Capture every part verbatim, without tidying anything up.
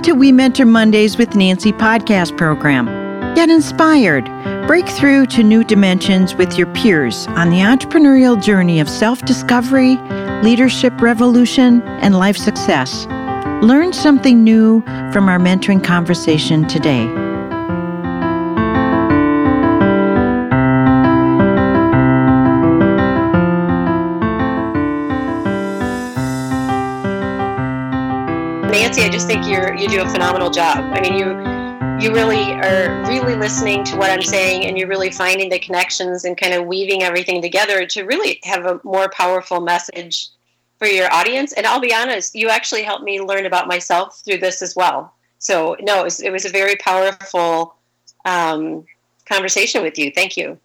to We Mentor Mondays with Nancy podcast program. Get inspired. Break through to new dimensions with your peers on the entrepreneurial journey of self-discovery, leadership revolution, and life success. Learn something new from our mentoring conversation today. Nancy, I just think you're you do a phenomenal job. I mean, you you really are really listening to what I'm saying, and you're really finding the connections and kind of weaving everything together to really have a more powerful message for your audience. And I'll be honest, you actually helped me learn about myself through this as well. So no, it was, it was a very powerful um, conversation with you. Thank you.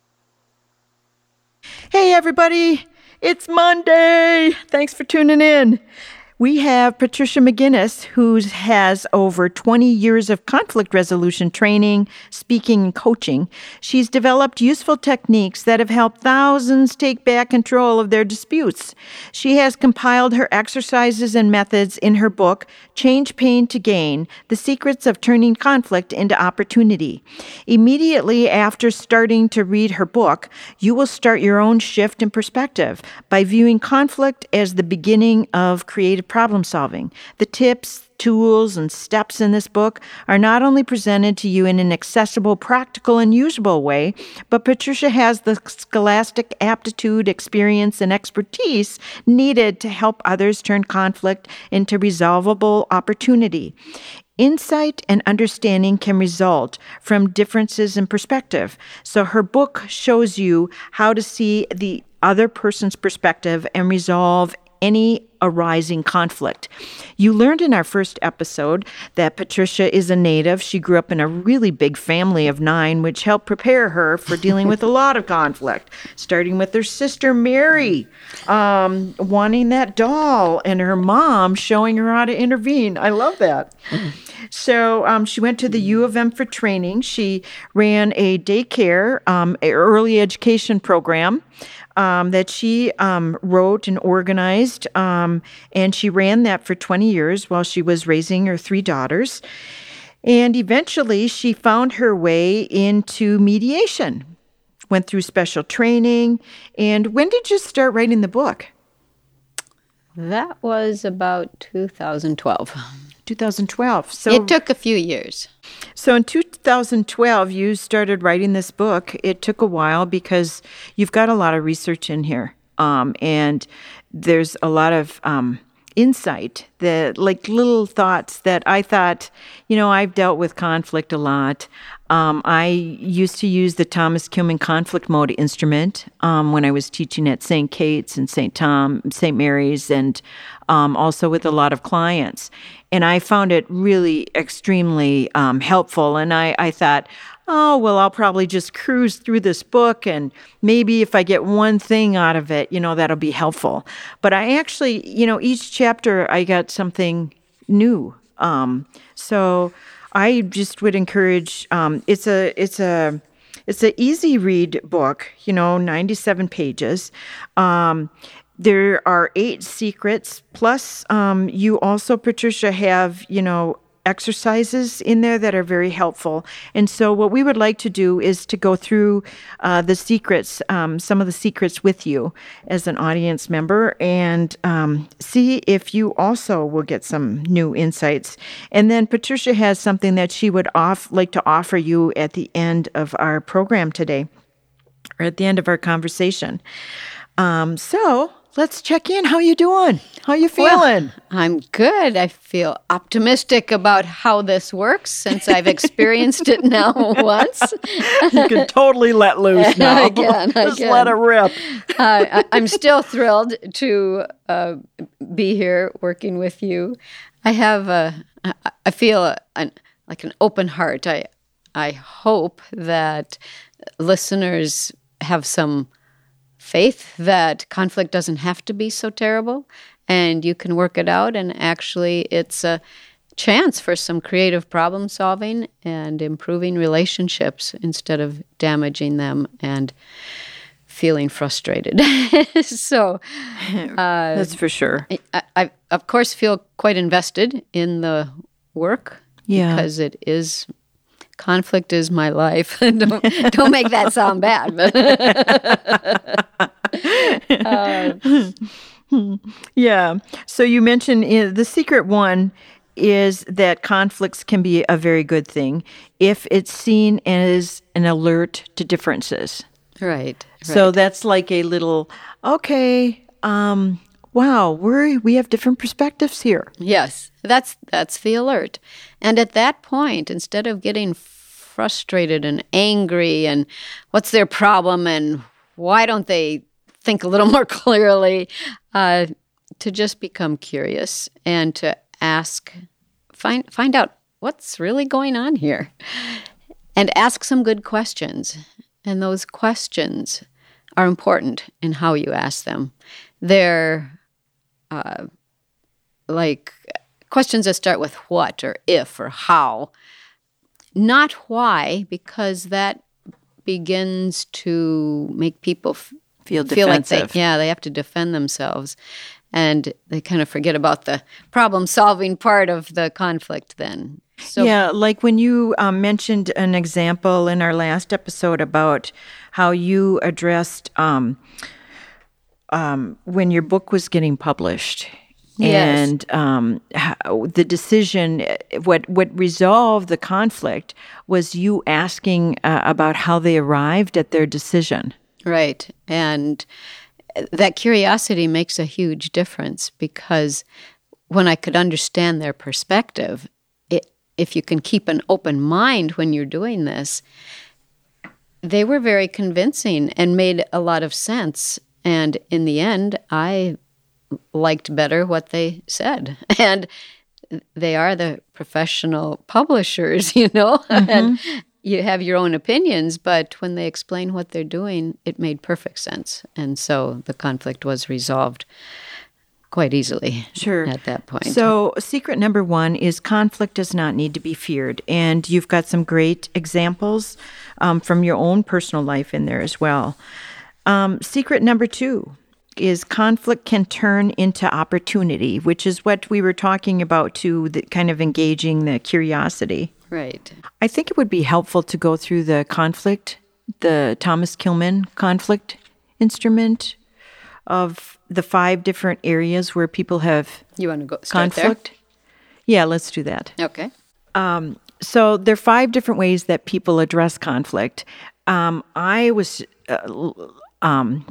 Hey, everybody. It's Monday. Thanks for tuning in. We have Patricia McGinnis, who has over twenty years of conflict resolution training, speaking, and coaching. She's developed useful techniques that have helped thousands take back control of their disputes. She has compiled her exercises and methods in her book, Change Pain to Gain: The Secrets of Turning Conflict into Opportunity. Immediately after starting to read her book, you will start your own shift in perspective by viewing conflict as the beginning of creative problem solving. The tips, tools, and steps in this book are not only presented to you in an accessible, practical, and usable way, but Patricia has the scholastic aptitude, experience, and expertise needed to help others turn conflict into resolvable opportunity. Insight and understanding can result from differences in perspective. So her book shows you how to see the other person's perspective and resolve any arising conflict. You learned in our first episode that Patricia is a native. She grew up in a really big family of nine, which helped prepare her for dealing with a lot of conflict, starting with her sister Mary um, wanting that doll and her mom showing her how to intervene. I love that. So um, she went to the U of M for training. She ran a daycare, um, a early education program Um, that she um, wrote and organized, um, and she ran that for twenty years while she was raising her three daughters. And eventually, she found her way into mediation, went through special training. And when did you start writing the book? That was about two thousand twelve. twenty twelve. So it took a few years. So in two thousand twelve, you started writing this book. It took a while because you've got a lot of research in here, um, and there's a lot of um, insight, that like little thoughts that I thought, you know, I've dealt with conflict a lot. Um, I used to use the Thomas Kilmann conflict mode instrument um, when I was teaching at Saint Kate's and Saint Tom, Saint Mary's, and um, also with a lot of clients. And I found it really extremely um, helpful. And I, I thought, oh, well, I'll probably just cruise through this book, and maybe if I get one thing out of it, you know, that'll be helpful. But I actually, you know, each chapter I got something new. Um, so I just would encourage. Um, it's a it's a it's an easy read book. You know, ninety-seven pages. Um, there are eight secrets. Plus, um, you also, Patricia, have you know exercises in there that are very helpful. And so what we would like to do is to go through uh, the secrets, um, some of the secrets with you as an audience member, and um, see if you also will get some new insights. And then Patricia has something that she would off, like to offer you at the end of our program today, or at the end of our conversation. Um, so let's check in. How you doing? How you feeling? Well, I'm good. I feel optimistic about how this works since I've experienced it now once. You can totally let loose now. I can. I Just can. let it rip. uh, I, I'm still thrilled to uh, be here working with you. I have a, I feel a, an, like an open heart. I, I hope that listeners have some faith that conflict doesn't have to be so terrible and you can work it out, and actually it's a chance for some creative problem solving and improving relationships instead of damaging them and feeling frustrated. so uh, that's for sure. I, I, of course, feel quite invested in the work Yeah. Because it is, conflict is my life. don't, don't make that sound bad. But uh, yeah. So you mentioned uh, the secret one is that conflicts can be a very good thing if it's seen as an alert to differences. Right. So right. that's like a little, okay, um, wow, we we have different perspectives here. Yes, that's that's the alert. And at that point, instead of getting frustrated and angry and what's their problem and why don't they think a little more clearly, uh, to just become curious and to ask, find find out what's really going on here, and ask some good questions. And those questions are important in how you ask them. They're uh, like questions that start with what or if or how, not why, because that begins to make people f- Feel feel like defensive. they, yeah, they have to defend themselves. And they kind of forget about the problem-solving part of the conflict then. So, yeah, like when you um, mentioned an example in our last episode about how you addressed um, um, when your book was getting published. Yes. And um, how the decision, what what resolved the conflict was you asking uh, about how they arrived at their decision. right. And that curiosity makes a huge difference, because when I could understand their perspective, it, if you can keep an open mind when you're doing this, they were very convincing and made a lot of sense. And in the end, I liked better what they said. And they are the professional publishers, you know, Mm-hmm. and you have your own opinions, but when they explain what they're doing, it made perfect sense. And so the conflict was resolved quite easily Sure. at that point. So, secret number one is conflict does not need to be feared. And you've got some great examples um, from your own personal life in there as well. Um, secret number two is conflict can turn into opportunity, which is what we were talking about too, the kind of engaging the curiosity. Right. I think it would be helpful to go through the conflict, the Thomas Kilmann conflict instrument of the five different areas where people have You want to go start conflict. Yeah, let's do that. there? Okay. Um, so there are five different ways that people address conflict. Um, I was, uh, um,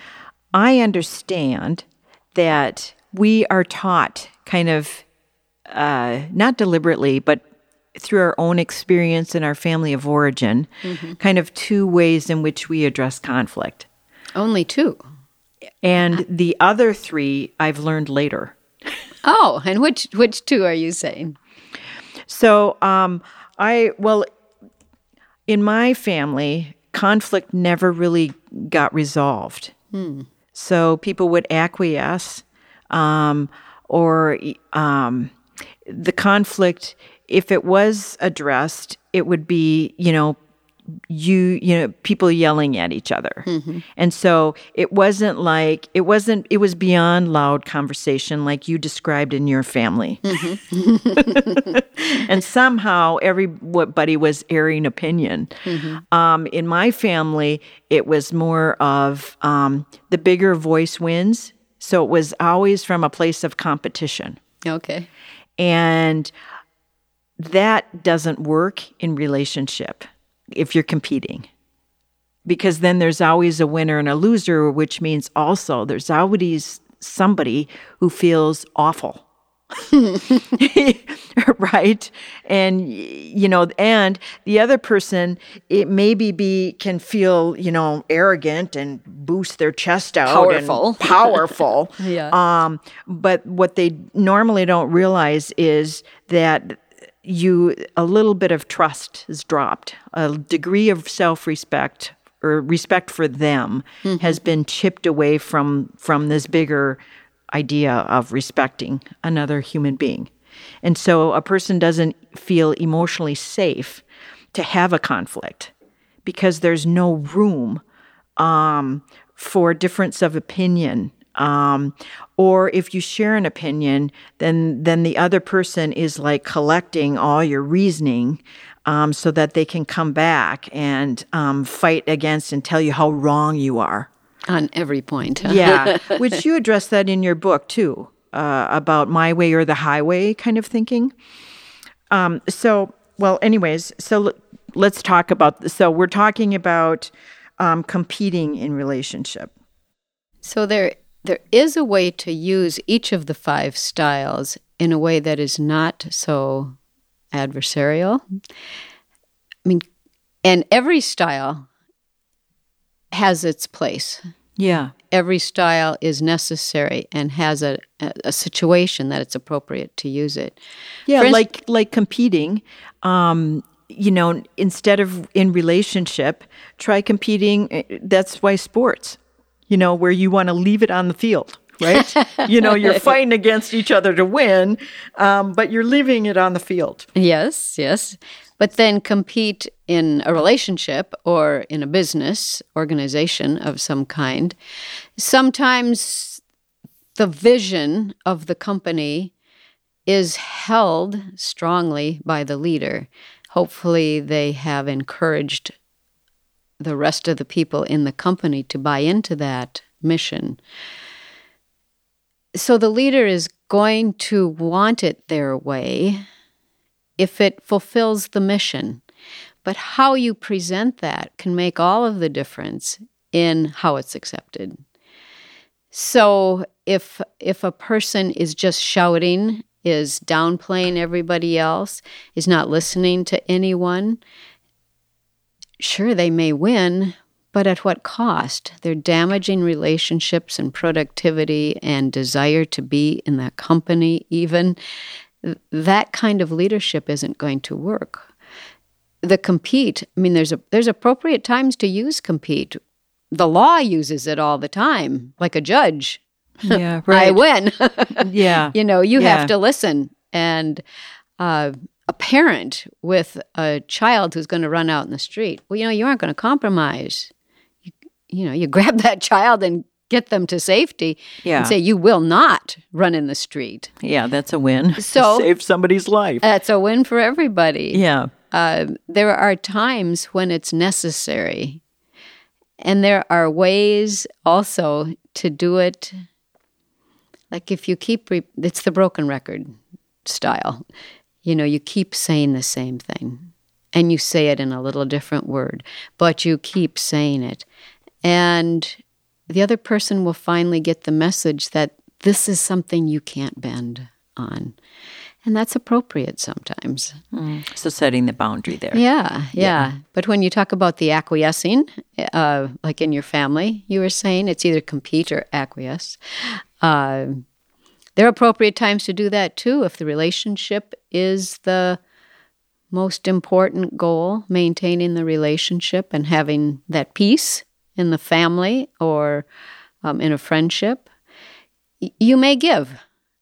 I understand that we are taught kind of, uh, not deliberately, but through our own experience in our family of origin, mm-hmm. kind of two ways in which we address conflict. Only two. And the other three I've learned later. Oh, and which which two are you saying? So, um, I, well, in my family, conflict never really got resolved. Hmm. So people would acquiesce, um, or um, the conflict, if it was addressed, it would be, you know, you, you know, people yelling at each other. Mm-hmm. And so it wasn't like, it wasn't, it was beyond loud conversation like you described in your family. Mm-hmm. And somehow everybody was airing opinion. Mm-hmm. Um, in my family, it was more of um, the bigger voice wins. So it was always from a place of competition. Okay. And that doesn't work in relationship if you're competing, because then there's always a winner and a loser, which means also there's always somebody who feels awful. Right? And, you know, and the other person, it maybe be, can feel, you know, arrogant and boost their chest out. Powerful. And powerful. Yeah. Um, but what they normally don't realize is that you, a little bit of trust is dropped. A degree of self-respect or respect for them mm-hmm. has been chipped away from, from this bigger idea of respecting another human being. And so a person doesn't feel emotionally safe to have a conflict because there's no room um, for difference of opinion Um, or if you share an opinion, then then the other person is like collecting all your reasoning um, so that they can come back and um, fight against and tell you how wrong you are. On every point. Huh? Yeah, which you address that in your book too, uh, about my way or the highway kind of thinking. Um, so, well, anyways, so l- let's talk about, so we're talking about um, competing in relationship. So there there is a way to use each of the five styles in a way that is not so adversarial. I mean, and every style has its place. Yeah. Every style is necessary and has a, a, a situation that it's appropriate to use it. Yeah, For inst- like like competing, um, you know, instead of in relationship, try competing. That's why sports, you know, where you want to leave it on the field, right? You know, you're fighting against each other to win, um, but you're leaving it on the field. Yes, yes. But then compete in a relationship or in a business organization of some kind. Sometimes the vision of the company is held strongly by the leader. Hopefully they have encouraged the rest of the people in the company to buy into that mission. So the leader is going to want it their way if it fulfills the mission. But how you present that can make all of the difference in how it's accepted. So if if a person is just shouting, is downplaying everybody else, is not listening to anyone, sure, they may win, but at what cost? They're damaging relationships and productivity and desire to be in that company even. That kind of leadership isn't going to work. The compete, I mean, there's a there's appropriate times to use compete. The law uses it all the time, like a judge. Yeah, right. I win. Yeah. You know, you Yeah. have to listen. And uh, a parent with a child who's going to run out in the street, well, you know, you aren't going to compromise. You, you know, you grab that child and get them to safety Yeah. and say, you will not run in the street. Yeah, that's a win. So- Save somebody's life. That's a win for everybody. Yeah. Uh, there are times when it's necessary. And there are ways also to do it. Like if you keep, re- it's the broken record style. You know, you keep saying the same thing. And you say it in a little different word. But you keep saying it. And the other person will finally get the message that this is something you can't bend on. And that's appropriate sometimes. Mm. So setting the boundary there. Yeah, yeah, yeah. But when you talk about the acquiescing, uh, like in your family, you were saying it's either compete or acquiesce. Uh, there are appropriate times to do that too if the relationship is the most important goal, maintaining the relationship and having that peace in the family or um, in a friendship. Y- you may give.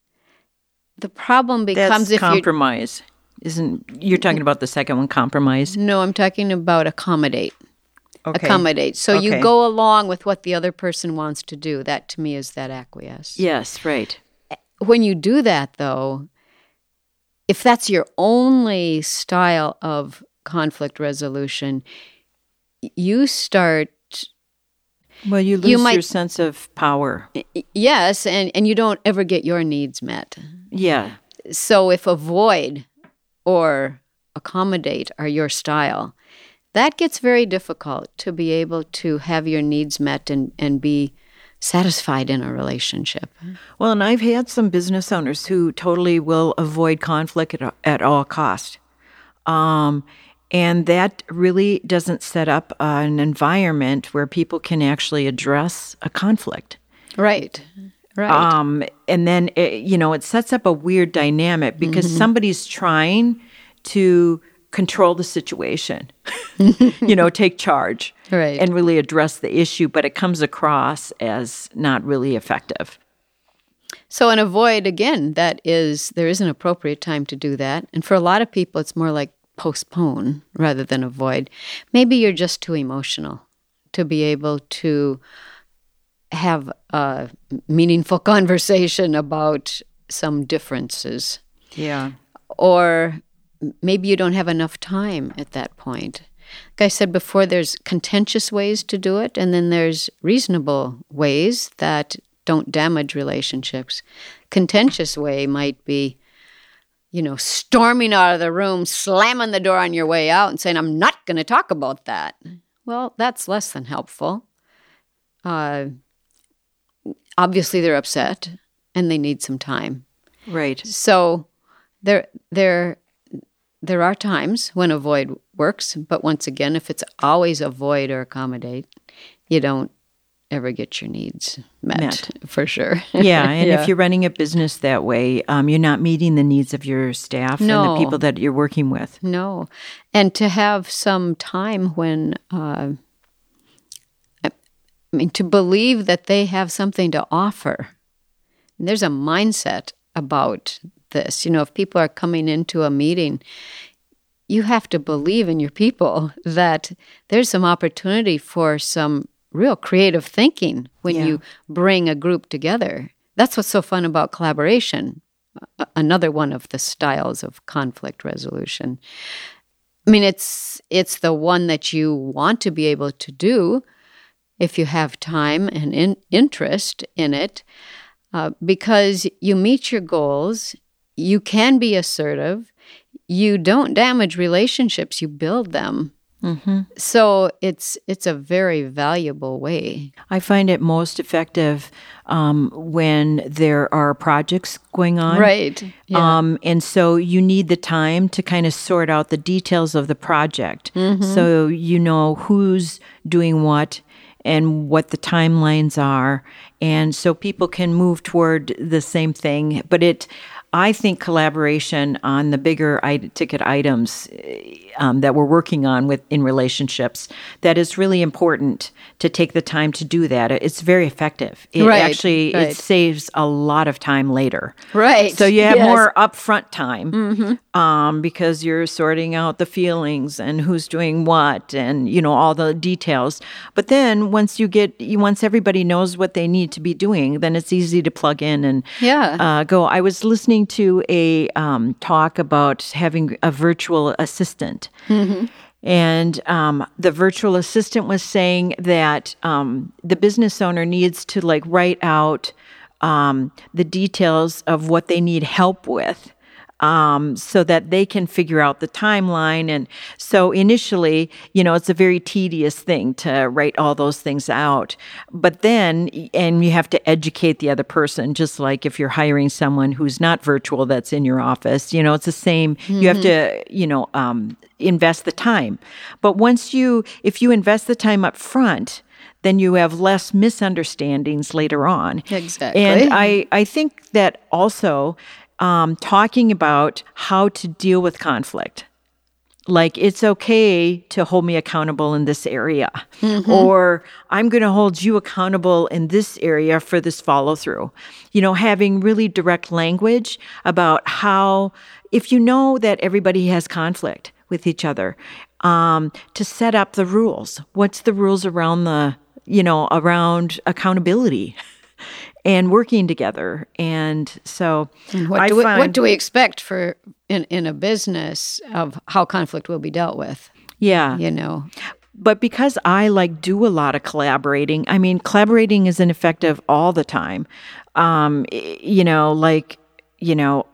The problem becomes That's if compromise. Isn't you're talking about the second one, compromise? you... No, I'm talking about accommodate. Okay. Accommodate. So you Okay. go along with what the other person wants to do. That, to me, is that acquiesce. Yes, right. When you do that, though, if that's your only style of conflict resolution, you start... Well, you lose You might- your sense of power. Yes, and, and you don't ever get your needs met. Yeah. So if avoid or accommodate are your style, that gets very difficult to be able to have your needs met and, and be satisfied in a relationship. Well, and I've had some business owners who totally will avoid conflict at, at all cost. Um, and that really doesn't set up uh, an environment where people can actually address a conflict. Right, right. Um, and then, it, you know, it sets up a weird dynamic because Mm-hmm. somebody's trying to control the situation, you know, take charge Right. and really address the issue, but it comes across as not really effective. So an avoid, again, that is, there is an appropriate time to do that. And for a lot of people, it's more like postpone rather than avoid. Maybe you're just too emotional to be able to have a meaningful conversation about some differences. Yeah. Or maybe you don't have enough time at that point. Like I said before, there's contentious ways to do it, and then there's reasonable ways that don't damage relationships. Contentious way might be, you know, storming out of the room, slamming the door on your way out and saying, I'm not going to talk about that. Well, that's less than helpful. Uh, obviously, they're upset, and they need some time. Right. So there, there, there are times when avoid works, but once again, if it's always avoid or accommodate, you don't ever get your needs met, Met. for sure. Yeah, and Yeah. if you're running a business that way, um, you're not meeting the needs of your staff and No. the people that you're working with. No. And to have some time when, uh, I mean, to believe that they have something to offer. And there's a mindset about this. You know, if people are coming into a meeting, you have to believe in your people that there's some opportunity for some real creative thinking when Yeah. you bring a group together. That's what's so fun about collaboration, a- another one of the styles of conflict resolution. I mean, it's it's the one that you want to be able to do if you have time and in, interest in it, uh, because you meet your goals, you can be assertive, you don't damage relationships, you build them. Mm-hmm. So it's it's a very valuable way. I find it most effective um, when there are projects going on. Right. Yeah. Um, and so you need the time to kind of sort out the details of the project. Mm-hmm. So you know who's doing what and what the timelines are. And so people can move toward the same thing. But it, I think collaboration on the bigger I- ticket items um, that we're working on with in relationships, that is really important to take the time to do that. It's very effective. It Right, actually right. it saves a lot of time later. Right. So you have Yes. more upfront time Mm-hmm. um, because you're sorting out the feelings and who's doing what and, you know, all the details. But then once you get, you, once everybody knows what they need to be doing, then it's easy to plug in and Yeah. uh, go. I was listening to a um, talk about having a virtual assistant. Mm-hmm. And um, the virtual assistant was saying that um, the business owner needs to like write out um, the details of what they need help with. Um, so that they can figure out the timeline. And so initially, you know, it's a very tedious thing to write all those things out. But then, and you have to educate the other person, just like if you're hiring someone who's not virtual that's in your office, you know, it's the same. Mm-hmm. You have to, you know, um, invest the time. But once you, if you invest the time up front, then you have less misunderstandings later on. Exactly. And I, I think that also, Um, talking about how to deal with conflict. Like, it's okay to hold me accountable in this area. Mm-hmm. Or I'm going to hold you accountable in this area for this follow through. You know, having really direct language about how, if you know that everybody has conflict with each other, um, to set up the rules. What's the rules around the, you know, around accountability? And working together. And so And what I do we, find, what do we expect for in, in a business of how conflict will be dealt with? yeah. You know, But because I like do a lot of collaborating, I mean, collaborating isn't effective all the time. Um, y- you know, like, you know,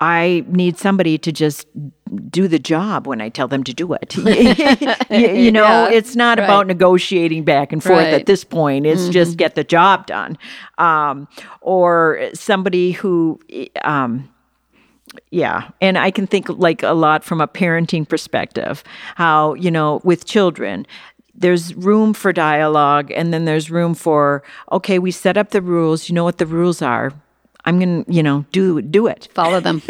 I need somebody to just do the job when I tell them to do it. you, you know, Yeah, it's not right. about negotiating back and forth Right. at this point. It's Mm-hmm. just get the job done. Um, or somebody who, um, yeah. And I can think like a lot from a parenting perspective, how, you know, with children, there's room for dialogue and then there's room for, okay, we set up the rules. You know what the rules are. I'm going to, you know, do do it. follow them.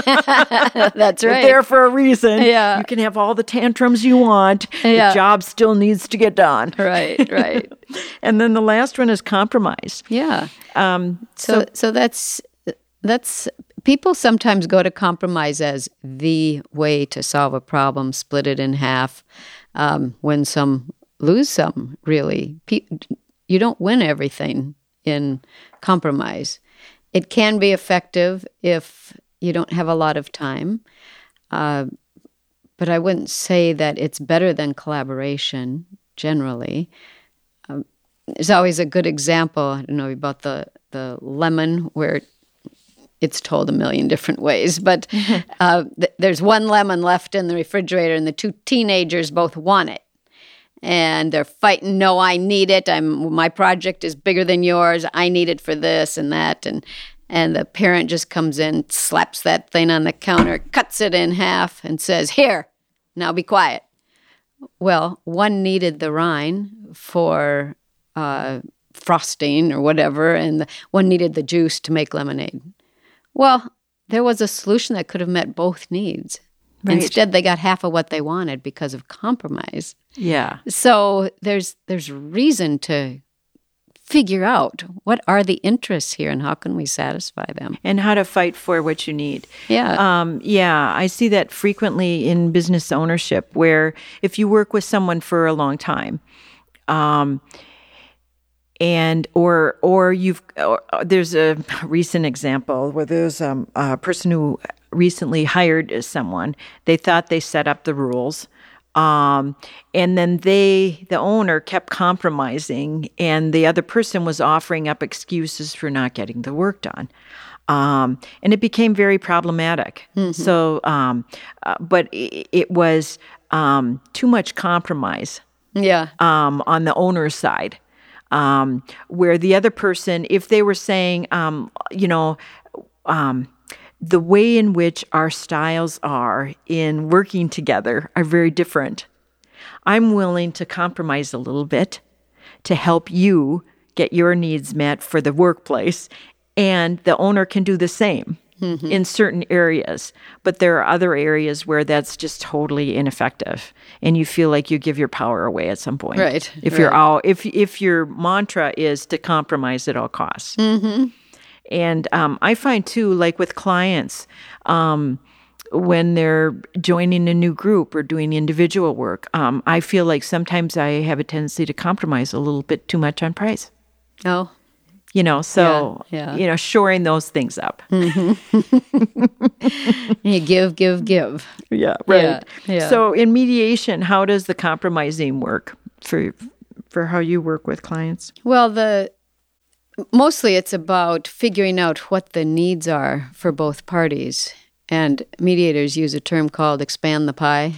That's They're right. there for a reason. Yeah. You can have all the tantrums you want. Yeah. The job still needs to get done. Right, right. And then the last one is compromise. Yeah. Um, So, so, so that's that's people sometimes go to compromise as the way to solve a problem, split it in half, um, win some, lose some. Really, Pe- you don't win everything in compromise. It can be effective if you don't have a lot of time, uh, but I wouldn't say that it's better than collaboration generally. Um, there's always a good example, I don't know, about the, the lemon where it's told a million different ways, but uh, th- there's one lemon left in the refrigerator and the two teenagers both want it. And they're fighting, no, I need it. I'm my project is bigger than yours. I need it for this and that. And and the parent just comes in, slaps that thing on the counter, cuts it in half, and says, here, now be quiet. Well, one needed the rind for uh, frosting or whatever, and the, one needed the juice to make lemonade. Well, there was a solution that could have met both needs. Right. Instead, they got half of what they wanted because of compromise. Yeah. So there's there's reason to figure out what are the interests here and how can we satisfy them. And how to fight for what you need. Yeah. Um, yeah, I see that frequently in business ownership where if you work with someone for a long time, um, and or or you've or, there's a recent example where there's um, a person who recently hired someone. They thought they set up the rules. Um, and then they, the owner kept compromising and the other person was offering up excuses for not getting the work done. Um, and it became very problematic. Mm-hmm. So, um, uh, but it, it was, um, too much compromise. Yeah. Um, on the owner's side, um, where the other person, if they were saying, um, you know, um, the way in which our styles are in working together are very different. I'm willing to compromise a little bit to help you get your needs met for the workplace, and the owner can do the same mm-hmm. in certain areas. But there are other areas where that's just totally ineffective, and you feel like you give your power away at some point. Right. If right. you're all, if if your mantra is to compromise at all costs. Mm-hmm. And um, I find, too, like with clients, um, when they're joining a new group or doing individual work, um, I feel like sometimes I have a tendency to compromise a little bit too much on price. Oh. You know, so, yeah, yeah. you know, shoring those things up. Mm-hmm. You give, give, give. Yeah, right. Yeah, yeah. So in mediation, how does the compromising work for for how you work with clients? Well, the... Mostly it's about figuring out what the needs are for both parties. And mediators use a term called expand the pie.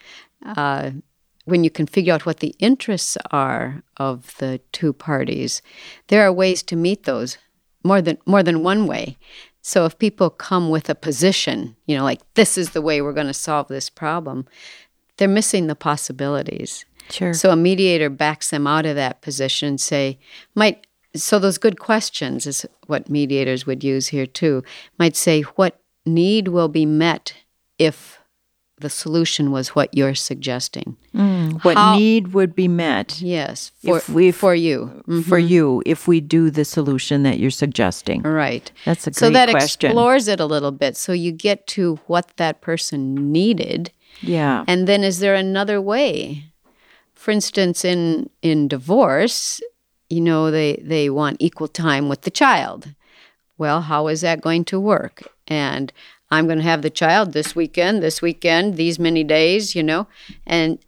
Uh, when you can figure out what the interests are of the two parties, there are ways to meet those, more than more than one way. So if people come with a position, you know, like this is the way we're going to solve this problem, they're missing the possibilities. Sure. So a mediator backs them out of that position and say, might... So those good questions is what mediators would use here too. Might say, what need will be met if the solution was what you're suggesting? Mm, what How, need would be met? Yes, for, if we, for you. Mm-hmm. For you, if we do the solution that you're suggesting. Right. That's a great so that question. Explores it a little bit so you get to what that person needed. Yeah. And then is there another way? For instance, in, in divorce... You know, they, they want equal time with the child. Well, how is that going to work? And I'm going to have the child this weekend, this weekend, these many days, you know. And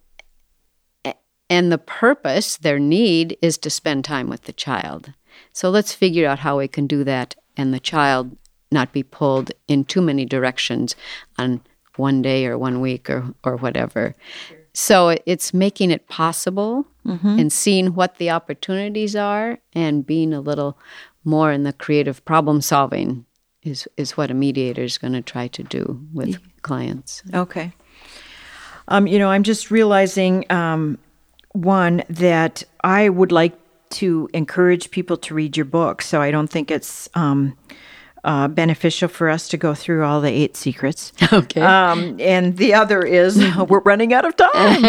and the purpose, their need, is to spend time with the child. So let's figure out how we can do that and the child not be pulled in too many directions on one day or one week or, or whatever. Sure. So it's making it possible mm-hmm. and seeing what the opportunities are and being a little more in the creative problem solving is, is what a mediator is going to try to do with yeah. clients. Okay. Um, you know, I'm just realizing, um, one, that I would like to encourage people to read your book, so I don't think it's... Um, Uh, beneficial for us to go through all the eight secrets. Okay. Um, and the other is we're running out of time.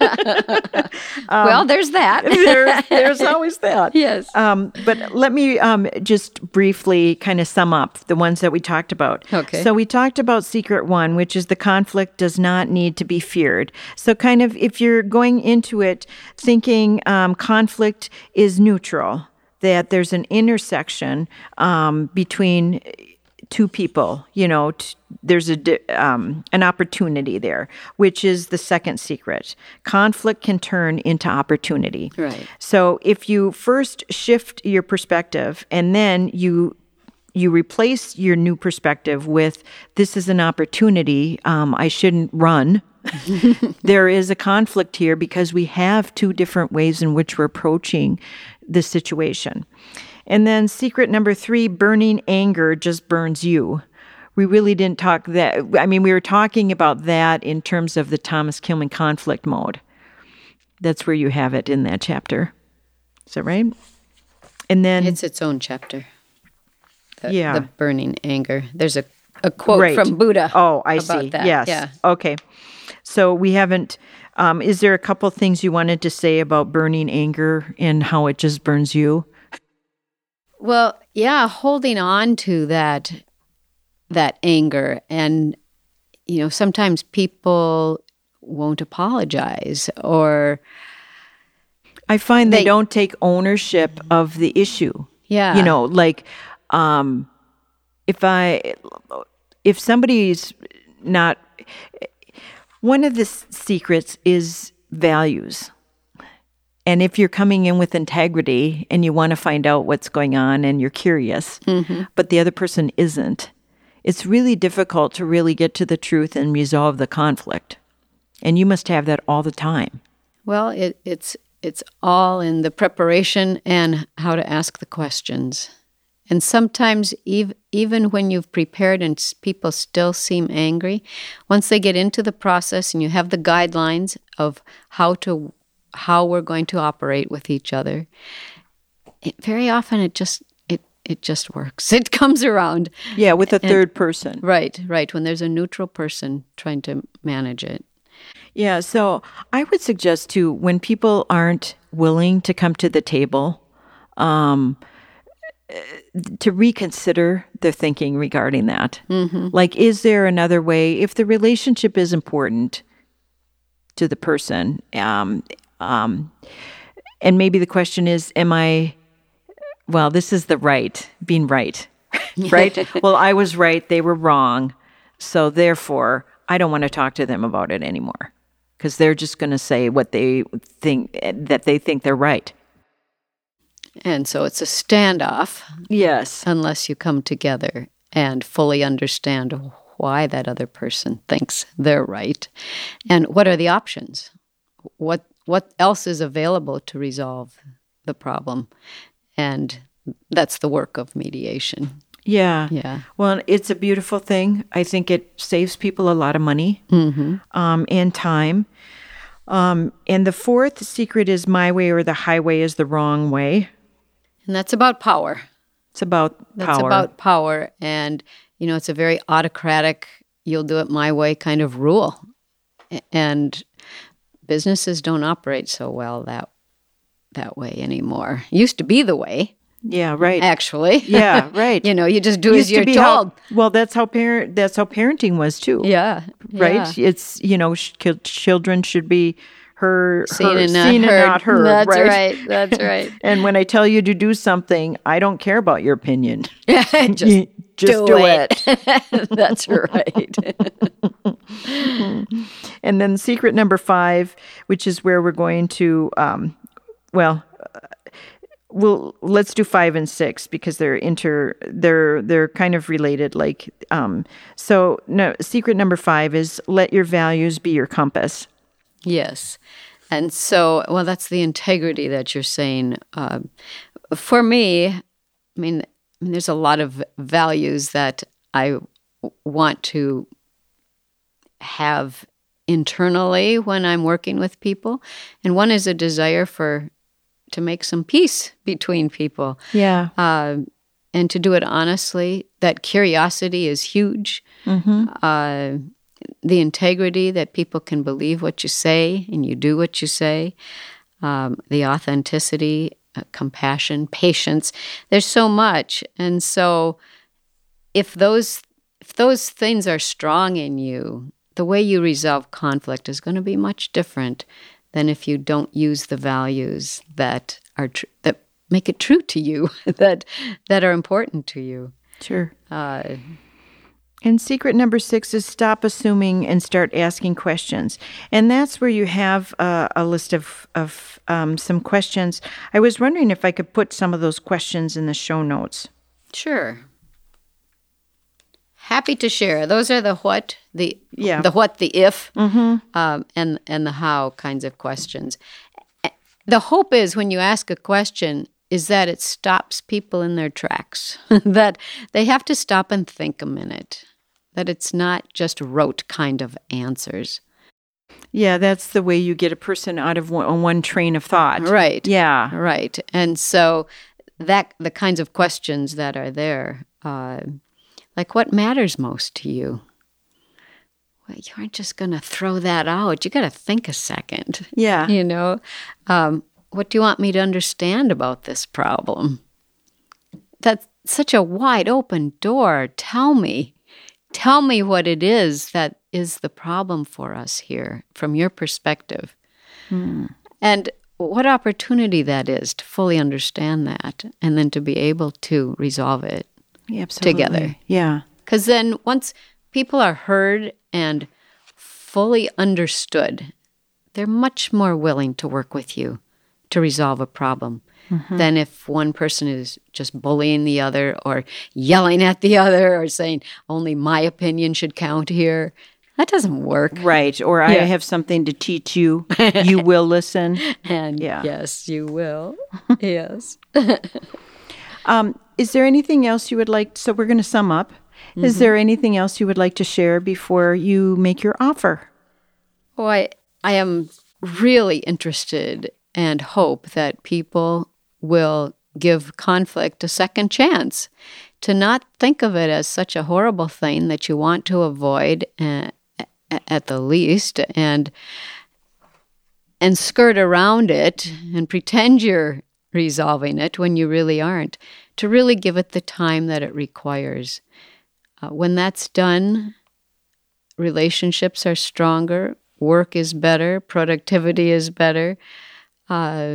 um, well, there's that. there's, there's always that. Yes. Um, but let me um, just briefly kind of sum up the ones that we talked about. Okay. So we talked about secret one, which is the conflict does not need to be feared. So kind of if you're going into it thinking um, conflict is neutral, that there's an intersection um, between two people. You know, t- there's a di- um, an opportunity there, which is the second secret. Conflict can turn into opportunity. Right. So if you first shift your perspective and then you you replace your new perspective with, this is an opportunity, um, I shouldn't run. There is a conflict here because we have two different ways in which we're approaching the situation. And then secret number three, burning anger just burns you. We really didn't talk that. I mean, we were talking about that in terms of the Thomas Kilmann conflict mode. That's where you have it in that chapter. Is that right? And then It's its own chapter. The, Yeah. the burning anger. There's a, a quote Right. from Buddha. Oh, I about see. That. Yes. Yeah. Okay. So we haven't. Um, is there a couple things you wanted to say about burning anger and how it just burns you? Well, yeah, holding on to that that anger, and you know, sometimes people won't apologize, or I find they, They- don't take ownership of the issue. yeah, You know, like um, if I if somebody's not. One of the s- secrets is values. And if you're coming in with integrity and you want to find out what's going on and you're curious, but the other person isn't, it's really difficult to really get to the truth and resolve the conflict. And you must have that all the time. Well, it, it's it's all in the preparation and how to ask the questions. And sometimes, ev- even when you've prepared and s- people still seem angry, once they get into the process and you have the guidelines of how to how we're going to operate with each other, it, very often it just it it just works. It comes around. Yeah, with a third person. Right, right. When there's a neutral person trying to manage it. Yeah, so I would suggest too, when people aren't willing to come to the table, um, to reconsider their thinking regarding that. Mm-hmm. Like, is there another way? If the relationship is important to the person, um, um, and maybe the question is, am I, well, this is the right, being right, right? Well, I was right, they were wrong, so therefore, I don't want to talk to them about it anymore because they're just going to say what they think, that they think they're right. And so it's a standoff. Yes. Unless you come together and fully understand why that other person thinks they're right and what are the options. What what else is available to resolve the problem? And that's the work of mediation. Yeah. Yeah. Well, it's a beautiful thing. I think it saves people a lot of money Mm-hmm. um, and time. Um, and the fourth secret is my way or the highway is the wrong way. And that's about power. It's about That's power. about power. And, you know, it's a very autocratic, you'll do it my way kind of rule. A- And businesses don't operate so well that that way anymore. Used to be the way, Yeah, right. actually. Yeah, right. You know, you just do Used as to you're be told. How, well, that's how parent. That's how parenting was too. Yeah. Right. yeah. It's you know, sh- ki- children should be her, Seen her, and not seen heard. and not heard. That's right. right. That's right. And when I tell you to do something, I don't care about your opinion. just You just do, do it. That's right. And then secret number five, which is where we're going to, um, well, uh, we'll let's do five and six because they're inter, they're they're kind of related. Like, um, so no, secret number five is let your values be your compass. Yes. And so, well, that's the integrity that you're saying. Uh, for me, I mean, I mean, there's a lot of values that I w- want to have internally when I'm working with people. And one is a desire for to make some peace between people. Yeah. Uh, and to do it honestly. That curiosity is huge. Mm-hmm. Uh, the integrity that people can believe what you say and you do what you say. Um, the authenticity, uh, compassion, patience. There's so much. And so if those if those things are strong in you, the way you resolve conflict is going to be much different than if you don't use the values that are tr- that make it true to you that that are important to you. Sure. Uh, And secret number six is stop assuming and start asking questions. And that's where you have uh, a list of, of um, some questions. I was wondering if I could put some of those questions in the show notes. Sure. Happy to share. Those are the what, the Yeah. the what, the if, Mm-hmm. um, and and the how kinds of questions. The hope is when you ask a question is that it stops people in their tracks, that they have to stop and think a minute, that it's not just rote kind of answers. Yeah, that's the way you get a person out of one, one train of thought. Right. Yeah. Right. And so that the kinds of questions that are there, uh, like what matters most to you? Well, you aren't just going to throw that out. You got to think a second. Yeah. You know, um, what do you want me to understand about this problem? That's such a wide open door. Tell me. Tell me what it is that is the problem for us here from your perspective. Hmm. And what opportunity that is to fully understand that and then to be able to resolve it Yeah, absolutely. together. Yeah. Because then once people are heard and fully understood, they're much more willing to work with you to resolve a problem mm-hmm. than if one person is just bullying the other or yelling at the other or saying, only my opinion should count here. That doesn't work. Right. Or I Yeah. have something to teach you. You will listen. And Yeah. yes, you will. Yes. Um, is there anything else you would like? So we're going to sum up. Mm-hmm. Is there anything else you would like to share before you make your offer? Oh, I, I am really interested and hope that people will give conflict a second chance, to not think of it as such a horrible thing that you want to avoid uh, at the least, and and skirt around it and pretend you're resolving it when you really aren't, to really give it the time that it requires. Uh, when that's done, relationships are stronger, work is better, productivity is better. Uh,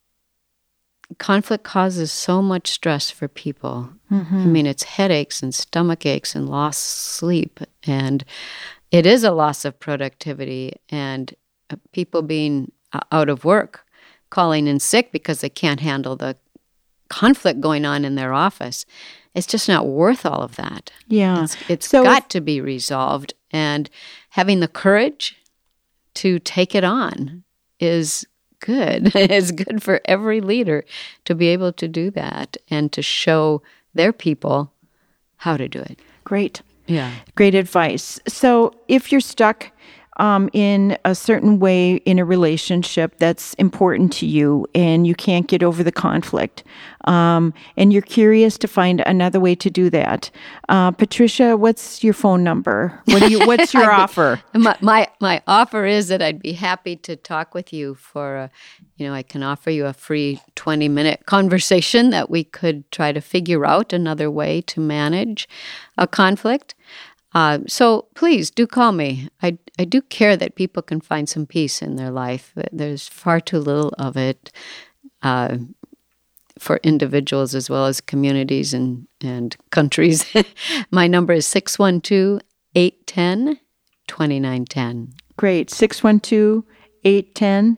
conflict causes so much stress for people. Mm-hmm. I mean, it's headaches and stomach aches and lost sleep, and it is a loss of productivity, and uh, people being uh, out of work, calling in sick because they can't handle the conflict going on in their office. It's just not worth all of that. Yeah. It's, it's So got if- to be resolved, and having the courage to take it on is good. It's good for every leader to be able to do that and to show their people how to do it. Great. Yeah. Great advice. So if you're stuck um, in a certain way in a relationship that's important to you and you can't get over the conflict, um, and you're curious to find another way to do that, uh, Patricia, what's your phone number? What do you? What's your offer? My, my my offer is that I'd be happy to talk with you for a, you know, I can offer you a free twenty minute conversation that we could try to figure out another way to manage a conflict. Uh, so please do call me. I, I do care that people can find some peace in their life. There's far too little of it uh, for individuals as well as communities and, and countries. My number is six one two, eight one zero, two nine one zero. Great. six one two, eight one zero,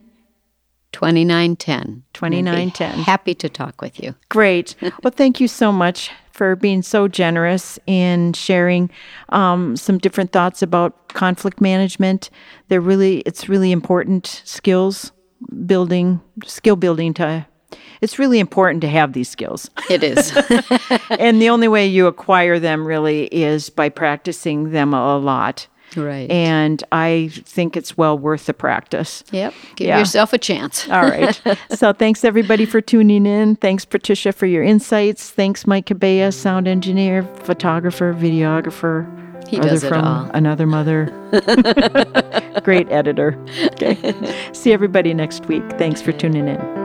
two nine one zero. two nine one zero. Happy to talk with you. Great. Well, thank you so much for being so generous in sharing um, some different thoughts about conflict management. They're really, it's really important skills building, skill building to, it's really important to have these skills. It is. And the only way you acquire them really is by practicing them a lot. Right. And I think it's well worth the practice. Yep. Give Yeah. yourself a chance. All right. So thanks, everybody, for tuning in. Thanks, Patricia, for your insights. Thanks, Mike Cabea, sound engineer, photographer, videographer. He brother does it from all. Another mother. Great editor. Okay. See everybody next week. Thanks for tuning in.